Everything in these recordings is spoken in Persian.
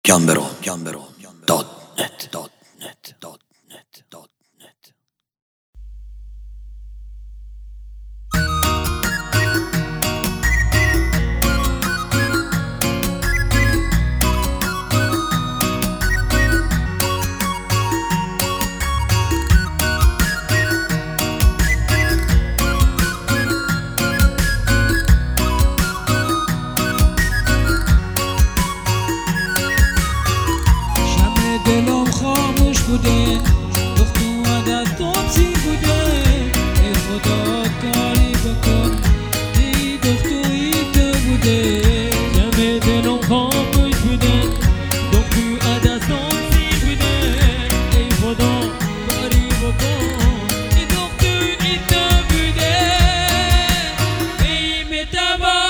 gamberå.net. دلم خاموش بوده، گفت اومد از توصیل بوده. ای خدا کاری بکن، ای دختوی تو بوده. شب دلم خاموش بوده، گفت اومد از توصیل بوده. ای خدا کاری بکن، ای دختوی تو بوده. ای متوا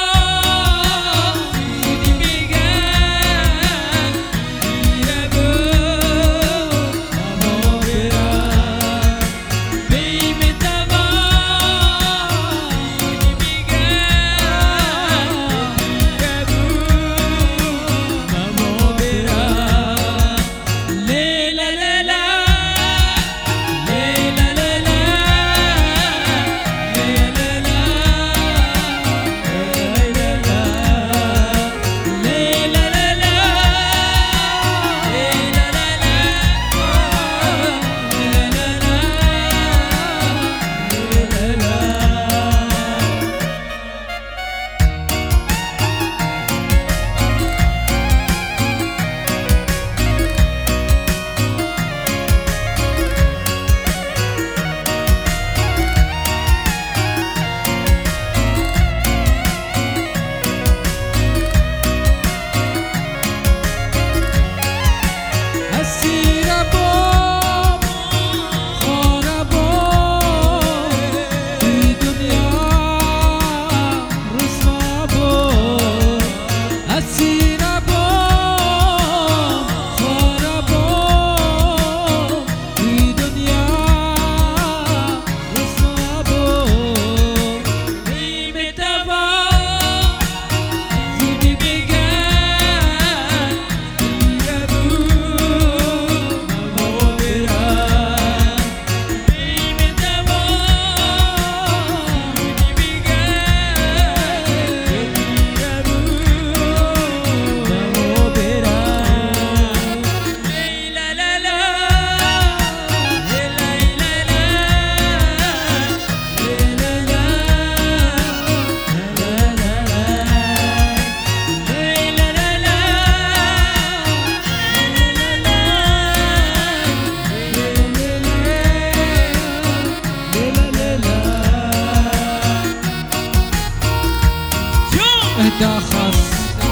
اهدا خاص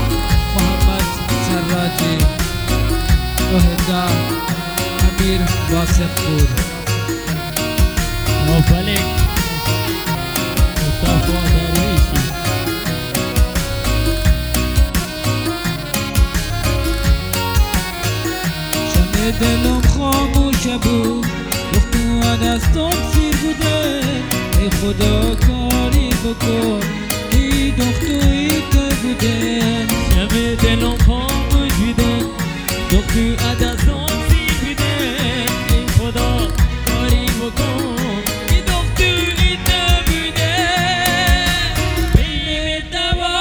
محمد سراجی اهدا امیر واسق پور مفلک مصطفى درویشی. شب دلم خاموش بود، گفت اومد از توصیل بوده. ای خدا کاری بکن، ای دختوی تو بوده. شب دلم خاموش بوده، گفت اومد از توصیل بوده. ای خدا کاری بکن، ای دختوی تو بوده. ای متوا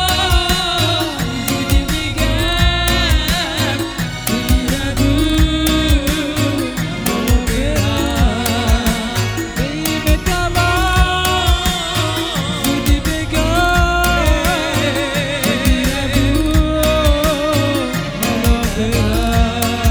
زودی میگم زودی نگو ما برم. ای متوا زودی بگم زودی نگو ما برم.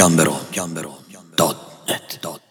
gambero.net